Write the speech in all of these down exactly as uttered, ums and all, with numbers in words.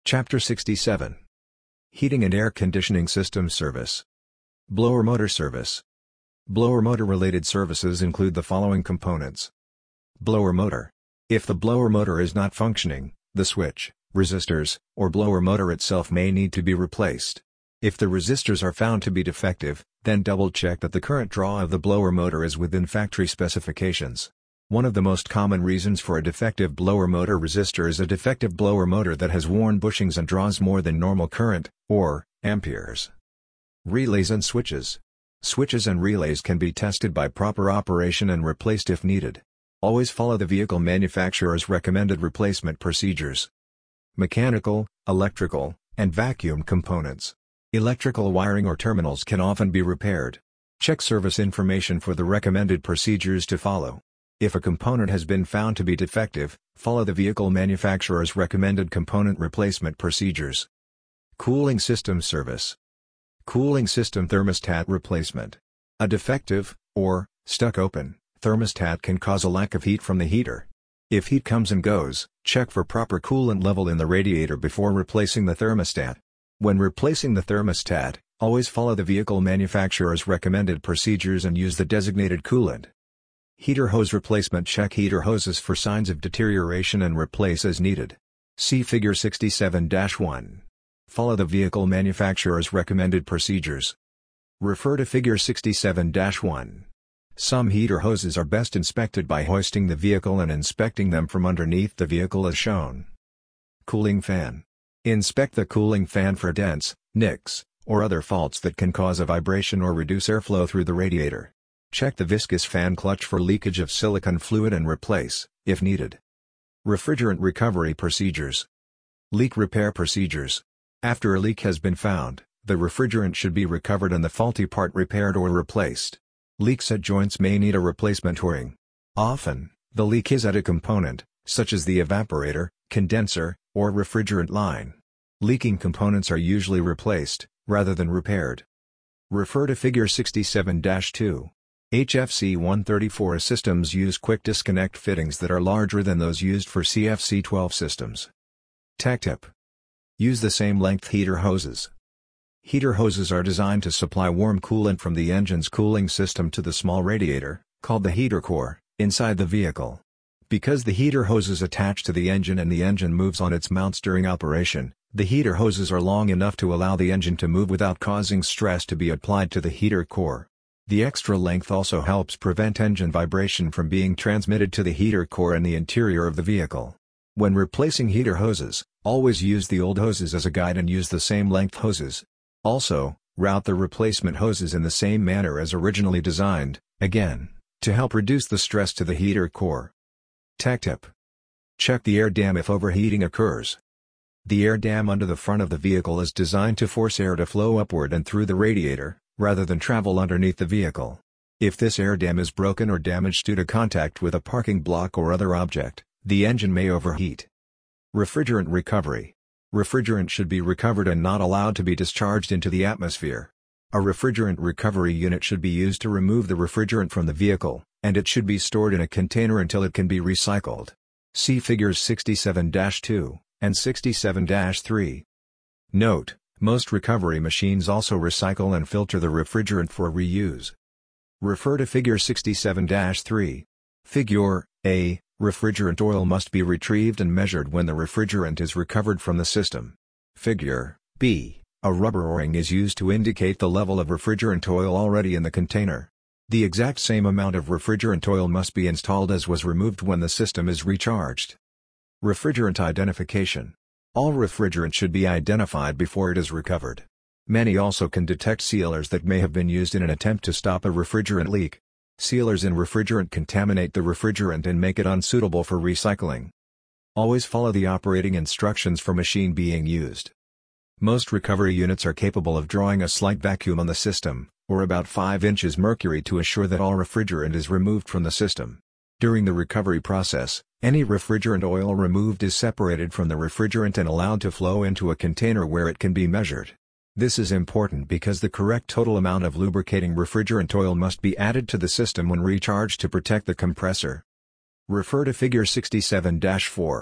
Chapter sixty-seven. Heating and Air Conditioning System Service. Blower Motor Service. Blower motor related services include the following components. Blower motor. If the blower motor is not functioning, the switch, resistors, or blower motor itself may need to be replaced. If the resistors are found to be defective, then double-check that the current draw of the blower motor is within factory specifications. One of the most common reasons for a defective blower motor resistor is a defective blower motor that has worn bushings and draws more than normal current, or amperes. Relays and switches. Switches and relays can be tested by proper operation and replaced if needed. Always follow the vehicle manufacturer's recommended replacement procedures. Mechanical, electrical, and vacuum components. Electrical wiring or terminals can often be repaired. Check service information for the recommended procedures to follow. If a component has been found to be defective, follow the vehicle manufacturer's recommended component replacement procedures. Cooling system service. Cooling system thermostat replacement. A defective, or stuck open, thermostat can cause a lack of heat from the heater. If heat comes and goes, check for proper coolant level in the radiator before replacing the thermostat. When replacing the thermostat, always follow the vehicle manufacturer's recommended procedures and use the designated coolant. Heater hose replacement. Check heater hoses for signs of deterioration and replace as needed. See Figure sixty-seven dash one. Follow the vehicle manufacturer's recommended procedures. Refer to Figure sixty-seven dash one. Some heater hoses are best inspected by hoisting the vehicle and inspecting them from underneath the vehicle as shown. Cooling fan. Inspect the cooling fan for dents, nicks, or other faults that can cause a vibration or reduce airflow through the radiator. Check the viscous fan clutch for leakage of silicone fluid and replace, if needed. Refrigerant recovery procedures. Leak repair procedures. After a leak has been found, the refrigerant should be recovered and the faulty part repaired or replaced. Leaks at joints may need a replacement o-ring. Often, the leak is at a component, such as the evaporator, condenser, or refrigerant line. Leaking components are usually replaced, rather than repaired. Refer to Figure sixty-seven dash two. H F C one thirty-four systems use quick disconnect fittings that are larger than those used for C F C twelve systems. Tech tip. Use the same length heater hoses. Heater hoses are designed to supply warm coolant from the engine's cooling system to the small radiator, called the heater core, inside the vehicle. Because the heater hoses attach to the engine and the engine moves on its mounts during operation, the heater hoses are long enough to allow the engine to move without causing stress to be applied to the heater core. The extra length also helps prevent engine vibration from being transmitted to the heater core and the interior of the vehicle. When replacing heater hoses, always use the old hoses as a guide and use the same length hoses. Also, route the replacement hoses in the same manner as originally designed, again, to help reduce the stress to the heater core. Tech tip. Check the air dam if overheating occurs. The air dam under the front of the vehicle is designed to force air to flow upward and through the radiator, rather than travel underneath the vehicle. If this air dam is broken or damaged due to contact with a parking block or other object, the engine may overheat. Refrigerant recovery. Refrigerant should be recovered and not allowed to be discharged into the atmosphere. A refrigerant recovery unit should be used to remove the refrigerant from the vehicle, and it should be stored in a container until it can be recycled. See Figures sixty-seven dash two and sixty-seven dash three. Note: most recovery machines also recycle and filter the refrigerant for reuse. Refer to Figure sixty-seven dash three. Figure A. Refrigerant oil must be retrieved and measured when the refrigerant is recovered from the system. Figure B. A rubber o-ring is used to indicate the level of refrigerant oil already in the container. The exact same amount of refrigerant oil must be installed as was removed when the system is recharged. Refrigerant identification. All refrigerant should be identified before it is recovered. Many also can detect sealers that may have been used in an attempt to stop a refrigerant leak. Sealers in refrigerant contaminate the refrigerant and make it unsuitable for recycling. Always follow the operating instructions for machine being used. Most recovery units are capable of drawing a slight vacuum on the system, or about five inches mercury to assure that all refrigerant is removed from the system. During the recovery process, any refrigerant oil removed is separated from the refrigerant and allowed to flow into a container where it can be measured. This is important because the correct total amount of lubricating refrigerant oil must be added to the system when recharged to protect the compressor. Refer to Figure sixty-seven dash four.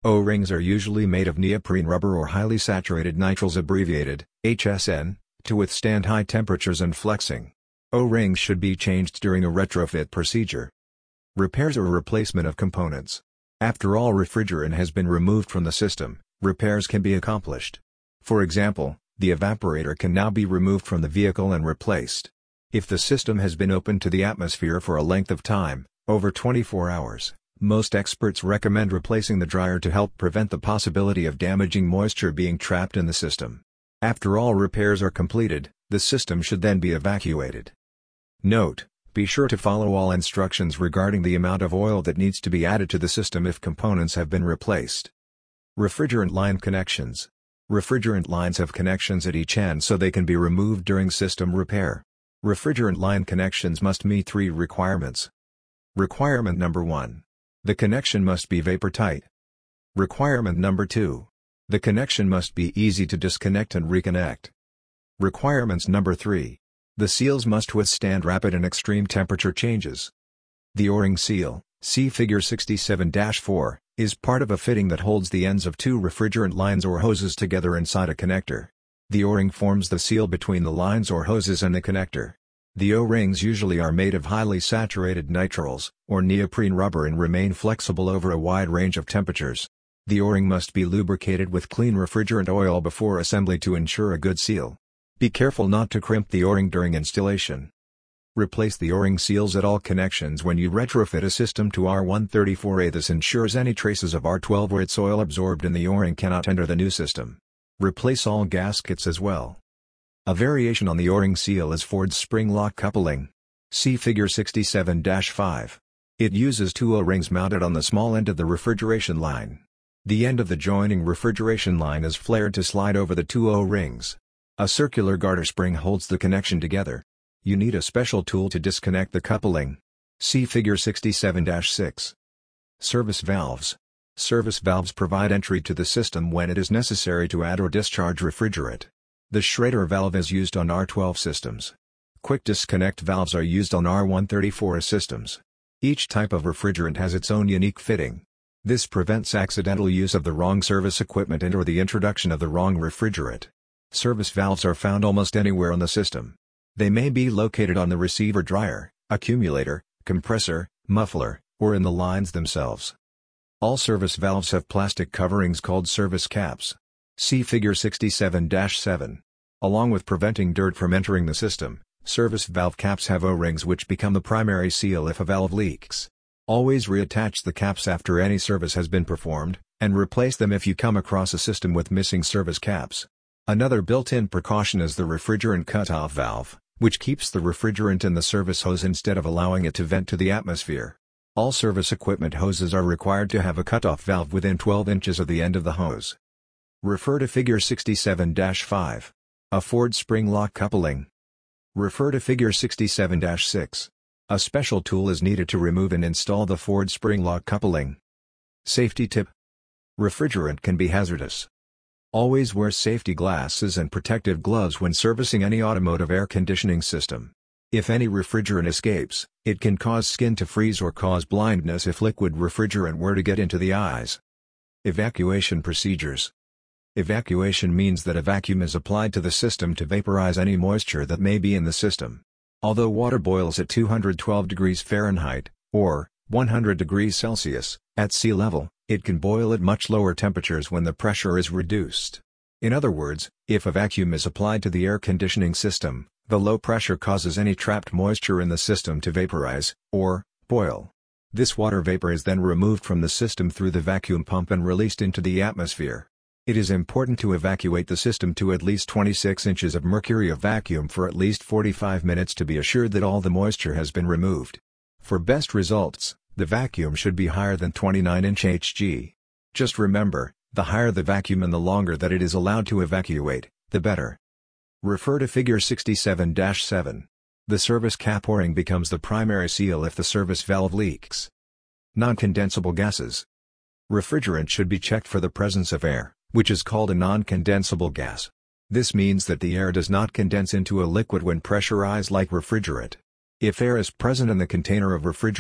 O-rings are usually made of neoprene rubber or highly saturated nitriles, abbreviated H S N, to withstand high temperatures and flexing. O-rings should be changed during a retrofit procedure. Repairs or replacement of components. After all refrigerant has been removed from the system, repairs can be accomplished. For example, the evaporator can now be removed from the vehicle and replaced. If the system has been open to the atmosphere for a length of time, over twenty-four hours, most experts recommend replacing the dryer to help prevent the possibility of damaging moisture being trapped in the system. After all repairs are completed, the system should then be evacuated. Note: be sure to follow all instructions regarding the amount of oil that needs to be added to the system if components have been replaced. Refrigerant line connections. Refrigerant lines have connections at each end so they can be removed during system repair. Refrigerant line connections must meet three requirements. Requirement number one. The connection must be vapor-tight. Requirement number two. The connection must be easy to disconnect and reconnect. Requirements number three. The seals must withstand rapid and extreme temperature changes. The O-ring seal, see Figure sixty-seven dash four, is part of a fitting that holds the ends of two refrigerant lines or hoses together inside a connector. The O-ring forms the seal between the lines or hoses and the connector. The O-rings usually are made of highly saturated nitriles, or neoprene rubber, and remain flexible over a wide range of temperatures. The O-ring must be lubricated with clean refrigerant oil before assembly to ensure a good seal. Be careful not to crimp the O-ring during installation. Replace the O-ring seals at all connections when you retrofit a system to R one thirty-four A. This ensures any traces of R twelve or its oil absorbed in the O-ring cannot enter the new system. Replace all gaskets as well. A variation on the O-ring seal is Ford's spring lock coupling. See Figure sixty-seven dash five. It uses two O-rings mounted on the small end of the refrigeration line. The end of the joining refrigeration line is flared to slide over the two O-rings. A circular garter spring holds the connection together. You need a special tool to disconnect the coupling. See Figure sixty-seven dash six. Service valves. Service valves provide entry to the system when it is necessary to add or discharge refrigerant. The Schrader valve is used on R twelve systems. Quick disconnect valves are used on R one thirty-four A systems. Each type of refrigerant has its own unique fitting. This prevents accidental use of the wrong service equipment and/or the introduction of the wrong refrigerant. Service valves are found almost anywhere on the system. They may be located on the receiver dryer, accumulator, compressor, muffler, or in the lines themselves. All service valves have plastic coverings called service caps. See Figure sixty-seven dash seven. Along with preventing dirt from entering the system, service valve caps have O-rings which become the primary seal if a valve leaks. Always reattach the caps after any service has been performed, and replace them if you come across a system with missing service caps. Another built-in precaution is the refrigerant cutoff valve, which keeps the refrigerant in the service hose instead of allowing it to vent to the atmosphere. All service equipment hoses are required to have a cutoff valve within twelve inches of the end of the hose. Refer to Figure sixty-seven dash five. A Ford spring lock coupling. Refer to Figure sixty-seven dash six. A special tool is needed to remove and install the Ford spring lock coupling. Safety tip. Refrigerant can be hazardous. Always wear safety glasses and protective gloves when servicing any automotive air conditioning system. If any refrigerant escapes, it can cause skin to freeze or cause blindness if liquid refrigerant were to get into the eyes. Evacuation procedures. Evacuation means that a vacuum is applied to the system to vaporize any moisture that may be in the system. Although water boils at two hundred twelve degrees Fahrenheit, or one hundred degrees Celsius, at sea level, it can boil at much lower temperatures when the pressure is reduced. In other words, if a vacuum is applied to the air conditioning system, the low pressure causes any trapped moisture in the system to vaporize, or boil. This water vapor is then removed from the system through the vacuum pump and released into the atmosphere. It is important to evacuate the system to at least twenty-six inches of mercury of vacuum for at least forty-five minutes to be assured that all the moisture has been removed. For best results, the vacuum should be higher than twenty-nine inch H G. Just remember, the higher the vacuum and the longer that it is allowed to evacuate, the better. Refer to Figure sixty-seven dash seven. The service cap O-ring becomes the primary seal if the service valve leaks. Non-condensable gases. Refrigerant should be checked for the presence of air, which is called a non-condensable gas. This means that the air does not condense into a liquid when pressurized like refrigerant. If air is present in the container of refrigerant,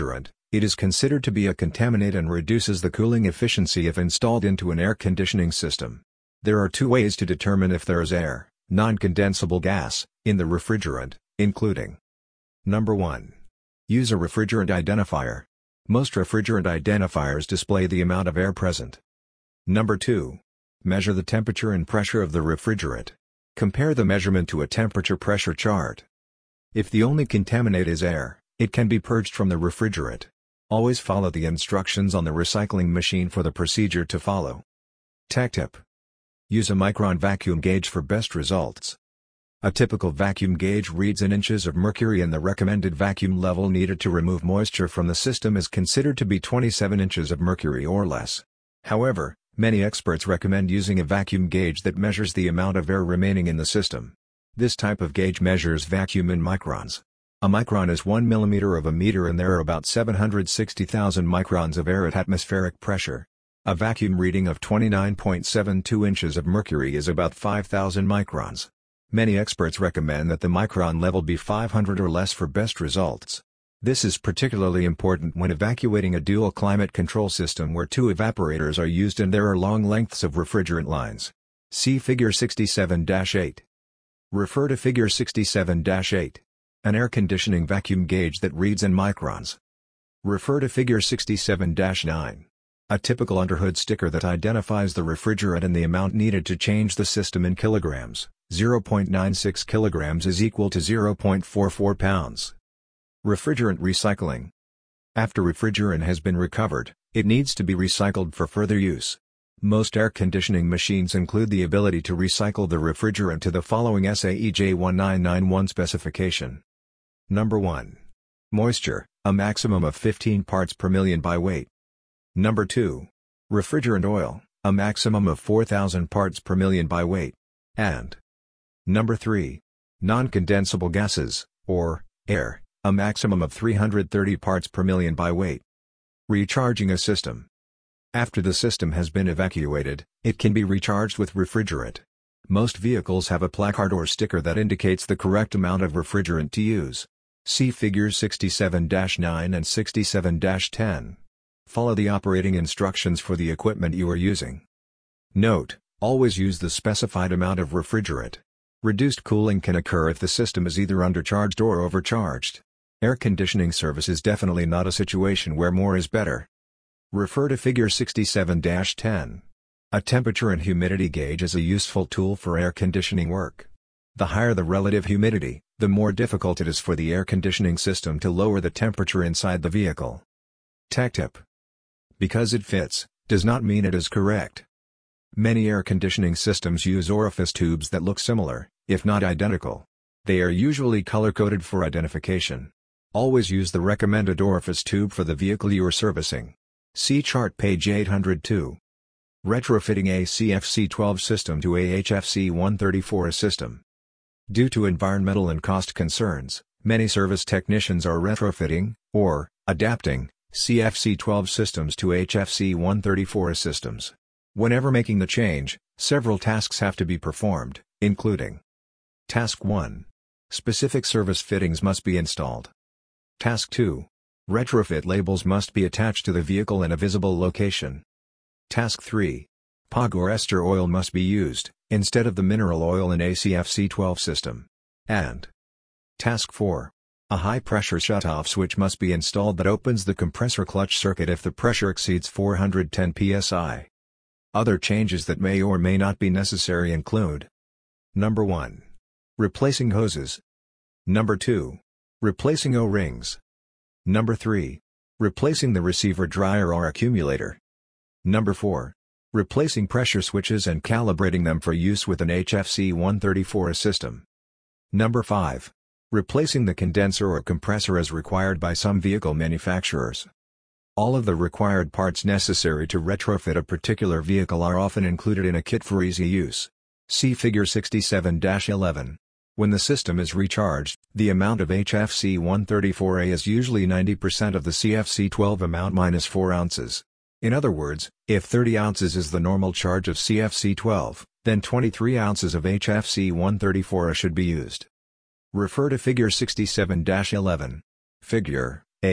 It is considered to be a contaminant and reduces the cooling efficiency if installed into an air conditioning system. There are two ways to determine if there is air, non-condensable gas, in the refrigerant, including: Number one. Use a refrigerant identifier. Most refrigerant identifiers display the amount of air present. Number two. Measure the temperature and pressure of the refrigerant. Compare the measurement to a temperature-pressure chart. If the only contaminant is air, it can be purged from the refrigerant. Always follow the instructions on the recycling machine for the procedure to follow. Tech tip. Use a micron vacuum gauge for best results. A typical vacuum gauge reads in inches of mercury and the recommended vacuum level needed to remove moisture from the system is considered to be twenty-seven inches of mercury or less. However, many experts recommend using a vacuum gauge that measures the amount of air remaining in the system. This type of gauge measures vacuum in microns. A micron is one millimeter of a meter and there are about seven hundred sixty thousand microns of air at atmospheric pressure. A vacuum reading of twenty-nine point seven two inches of mercury is about five thousand microns. Many experts recommend that the micron level be five hundred or less for best results. This is particularly important when evacuating a dual climate control system where two evaporators are used and there are long lengths of refrigerant lines. See Figure sixty-seven dash eight. Refer to Figure sixty-seven dash eight. An air conditioning vacuum gauge that reads in microns. Refer to Figure sixty-seven dash nine. A typical underhood sticker that identifies the refrigerant and the amount needed to change the system in kilograms. zero point nine six kilograms is equal to zero point four four pounds. Refrigerant recycling. After refrigerant has been recovered, it needs to be recycled for further use. Most air conditioning machines include the ability to recycle the refrigerant to the following S A E J one nine nine one specification. Number one. Moisture, a maximum of fifteen parts per million by weight. Number two. Refrigerant oil, a maximum of four thousand parts per million by weight. And Number three. Non-condensable gases, or air, a maximum of three hundred thirty parts per million by weight. Recharging a system. After the system has been evacuated, it can be recharged with refrigerant. Most vehicles have a placard or sticker that indicates the correct amount of refrigerant to use. See Figures sixty-seven dash nine and sixty-seven dash ten. Follow the operating instructions for the equipment you are using. Note: always use the specified amount of refrigerant. Reduced cooling can occur if the system is either undercharged or overcharged. Air conditioning service is definitely not a situation where more is better. Refer to Figure sixty-seven dash ten. A temperature and humidity gauge is a useful tool for air conditioning work. The higher the relative humidity, the more difficult it is for the air conditioning system to lower the temperature inside the vehicle. Tech tip. Because it fits, does not mean it is correct. Many air conditioning systems use orifice tubes that look similar, if not identical. They are usually color-coded for identification. Always use the recommended orifice tube for the vehicle you are servicing. See chart page eight hundred two. Retrofitting a C F C twelve system to a H F C one thirty-four system. Due to environmental and cost concerns, many service technicians are retrofitting, or adapting, C F C twelve systems to H F C one thirty-four systems. Whenever making the change, several tasks have to be performed, including: Task one. Specific service fittings must be installed. Task two. Retrofit labels must be attached to the vehicle in a visible location. Task three. P O G or ester oil must be used, instead of the mineral oil in a C F C twelve system. And Task four. A high-pressure shutoff switch must be installed that opens the compressor clutch circuit if the pressure exceeds four hundred ten P S I. Other changes that may or may not be necessary include: Number one. Replacing hoses. Number two. Replacing O-rings. Number three. Replacing the receiver dryer or accumulator. Number four. Replacing pressure switches and calibrating them for use with an H F C one thirty-four system. Number five. Replacing the condenser or compressor as required by some vehicle manufacturers. All of the required parts necessary to retrofit a particular vehicle are often included in a kit for easy use. See Figure sixty-seven dash eleven. When the system is recharged, the amount of H F C one thirty-four A is usually ninety percent of the C F C twelve amount minus four ounces. In other words, if thirty ounces is the normal charge of C F C twelve, then twenty-three ounces of H F C one thirty-four A should be used. Refer to Figure sixty-seven dash eleven. Figure A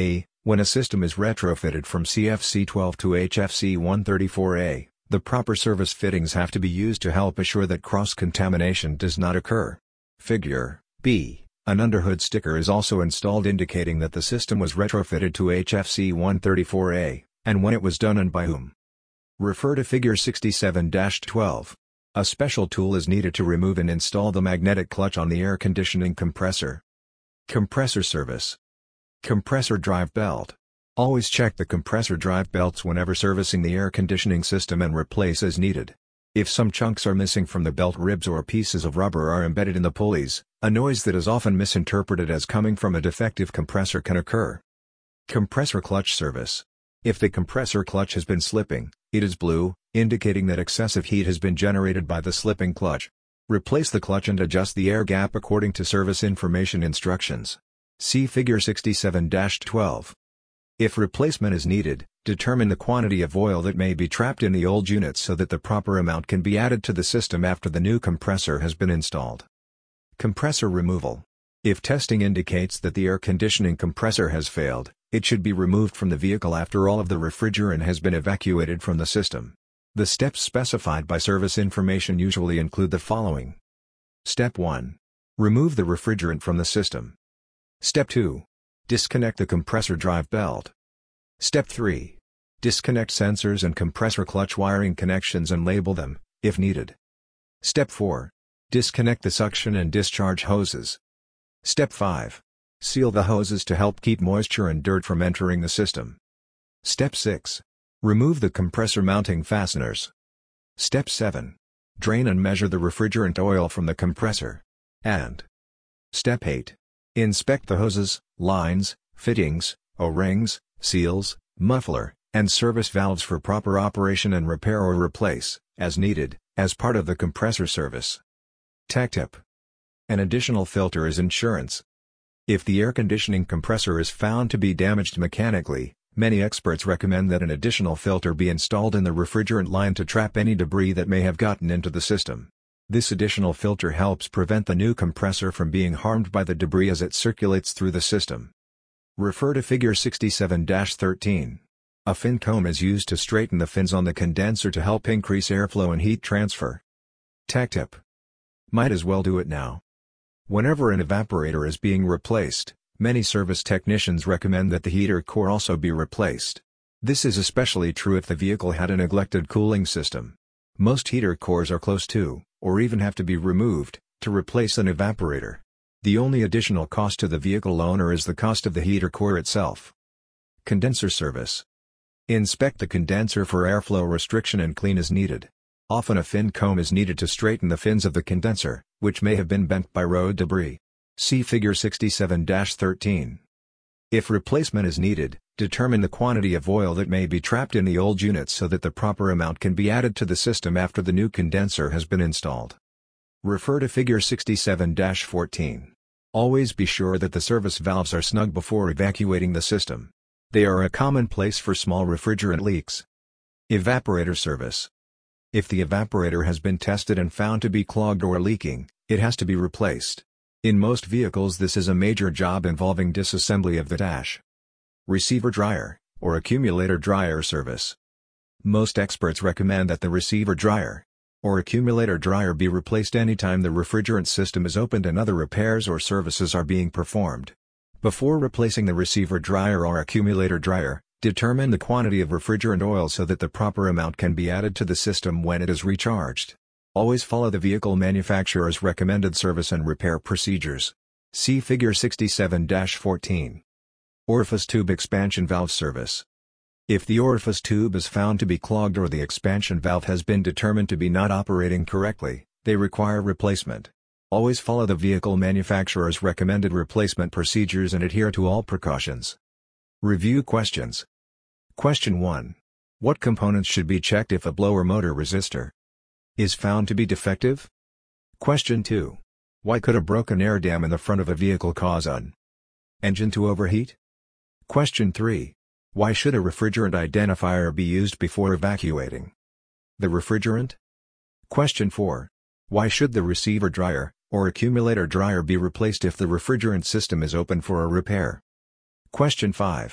When a system is retrofitted from C F C twelve to H F C one thirty-four A, the proper service fittings have to be used to help assure that cross-contamination does not occur. Figure B. An underhood sticker is also installed indicating that the system was retrofitted to H F C one thirty-four A, and when it was done and by whom. Refer to Figure sixty-seven dash twelve. A special tool is needed to remove and install the magnetic clutch on the air conditioning compressor. Compressor service. Compressor drive belt. Always check the compressor drive belts whenever servicing the air conditioning system and replace as needed. If some chunks are missing from the belt ribs or pieces of rubber are embedded in the pulleys, a noise that is often misinterpreted as coming from a defective compressor can occur. Compressor clutch service. If the compressor clutch has been slipping, it is blue, indicating that excessive heat has been generated by the slipping clutch. Replace the clutch and adjust the air gap according to service information instructions. See Figure sixty-seven dash twelve. If replacement is needed, determine the quantity of oil that may be trapped in the old unit so that the proper amount can be added to the system after the new compressor has been installed. Compressor removal. If testing indicates that the air conditioning compressor has failed, it should be removed from the vehicle after all of the refrigerant has been evacuated from the system. The steps specified by service information usually include the following. Step one. Remove the refrigerant from the system. Step two. Disconnect the compressor drive belt. Step three. Disconnect sensors and compressor clutch wiring connections and label them, if needed. Step four. Disconnect the suction and discharge hoses. Step five. Seal the hoses to help keep moisture and dirt from entering the system. Step six. Remove the compressor mounting fasteners. Step seven. Drain and measure the refrigerant oil from the compressor. And Step eight. Inspect the hoses, lines, fittings, O-rings, seals, muffler, and service valves for proper operation and repair or replace, as needed, as part of the compressor service. Tech tip. An additional filter is insurance. If the air conditioning compressor is found to be damaged mechanically, many experts recommend that an additional filter be installed in the refrigerant line to trap any debris that may have gotten into the system. This additional filter helps prevent the new compressor from being harmed by the debris as it circulates through the system. Refer to Figure sixty-seven dash thirteen. A fin comb is used to straighten the fins on the condenser to help increase airflow and heat transfer. Tech tip. Might as well do it now. Whenever an evaporator is being replaced, many service technicians recommend that the heater core also be replaced. This is especially true if the vehicle had a neglected cooling system. Most heater cores are close to, or even have to be removed, to replace an evaporator. The only additional cost to the vehicle owner is the cost of the heater core itself. Condenser service. Inspect the condenser for airflow restriction and clean as needed. Often a fin comb is needed to straighten the fins of the condenser, which may have been bent by road debris. See Figure sixty-seven dash thirteen. If replacement is needed, determine the quantity of oil that may be trapped in the old unit so that the proper amount can be added to the system after the new condenser has been installed. Refer to Figure sixty-seven dash fourteen. Always be sure that the service valves are snug before evacuating the system. They are a common place for small refrigerant leaks. Evaporator service. If the evaporator has been tested and found to be clogged or leaking, it has to be replaced. In most vehicles this is a major job involving disassembly of the dash. Receiver dryer, or accumulator dryer service. Most experts recommend that the receiver dryer, or accumulator dryer be replaced anytime the refrigerant system is opened and other repairs or services are being performed. Before replacing the receiver dryer or accumulator dryer, determine the quantity of refrigerant oil so that the proper amount can be added to the system when it is recharged. Always follow the vehicle manufacturer's recommended service and repair procedures. See Figure sixty-seven dash fourteen. Orifice tube expansion valve service. If the orifice tube is found to be clogged or the expansion valve has been determined to be not operating correctly, they require replacement. Always follow the vehicle manufacturer's recommended replacement procedures and adhere to all precautions. Review questions. Question one. What components should be checked if a blower motor resistor is found to be defective? Question two. Why could a broken air dam in the front of a vehicle cause an engine to overheat? Question three. Why should a refrigerant identifier be used before evacuating the refrigerant? Question four. Why should the receiver dryer, or accumulator dryer be replaced if the refrigerant system is open for a repair? Question five.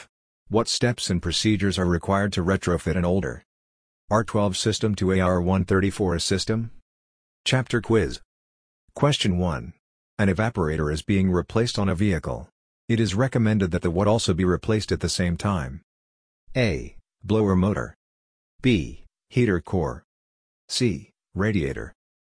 What steps and procedures are required to retrofit an older R twelve system to a R one thirty-four system? Chapter Quiz. Question one. An evaporator is being replaced on a vehicle. It is recommended that the what also be replaced at the same time. A. Blower motor. B. Heater core. C. Radiator.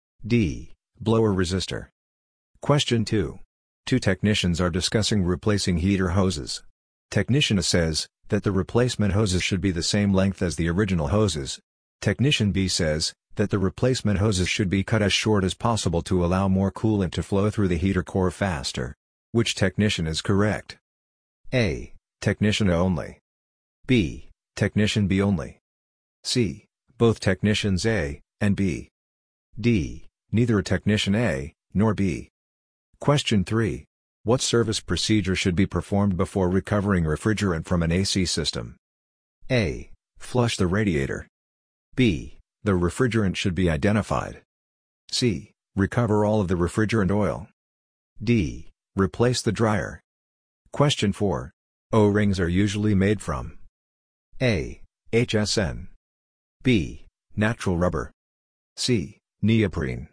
D. Blower resistor. Question two. Two technicians are discussing replacing heater hoses. Technician A says that the replacement hoses should be the same length as the original hoses. Technician B says that the replacement hoses should be cut as short as possible to allow more coolant to flow through the heater core faster. Which technician is correct? A. Technician A only. B. Technician B only. C. Both technicians A and B. D. Neither a technician A nor B. Question three. What service procedure should be performed before recovering refrigerant from an A C system? A. Flush the radiator. B. The refrigerant should be identified. C. Recover all of the refrigerant oil. D. Replace the dryer. Question four. O-rings are usually made from A. H S N. B. Natural rubber. C. Neoprene.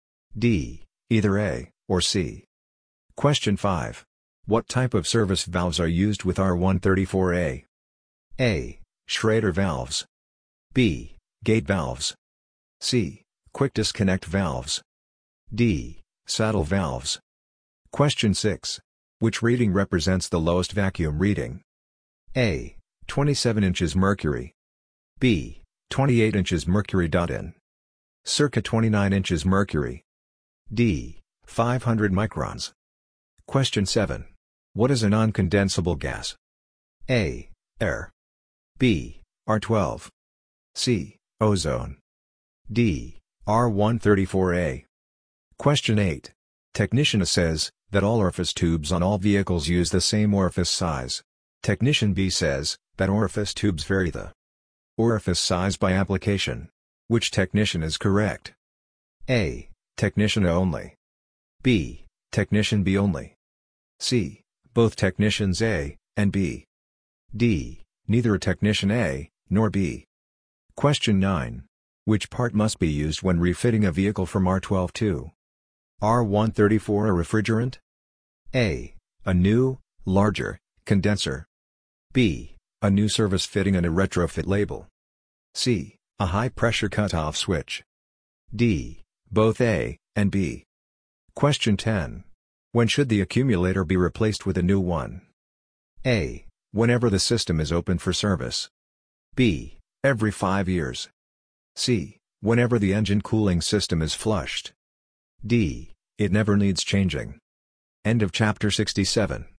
D. Either A or C. Question five. What type of service valves are used with R one thirty-four A? A. Schrader valves. B. Gate valves. C. Quick disconnect valves. D. Saddle valves. Question six. Which reading represents the lowest vacuum reading? A. twenty-seven inches mercury. B. twenty-eight inches mercury. In. Circa twenty-nine inches mercury. D. five hundred microns. Question seven. What is a non-condensable gas? A. Air. B. R twelve. C. Ozone. D. R one thirty-four A. Question eight. Technician A says that all orifice tubes on all vehicles use the same orifice size. Technician B says that orifice tubes vary the orifice size by application. Which technician is correct? A. Technician A only. B. Technician B only. C. Both technicians A and B. D. Neither a technician A nor B. Question nine. Which part must be used when refitting a vehicle from R twelve to R one thirty-four? A refrigerant? A. A new, larger, condenser. B. A new service fitting and a retrofit label. C. A high-pressure cutoff switch. D. Both A and B. Question ten. When should the accumulator be replaced with a new one? A. Whenever the system is open for service. B. Every five years. C. Whenever the engine cooling system is flushed. D. It never needs changing. End of chapter sixty-seven.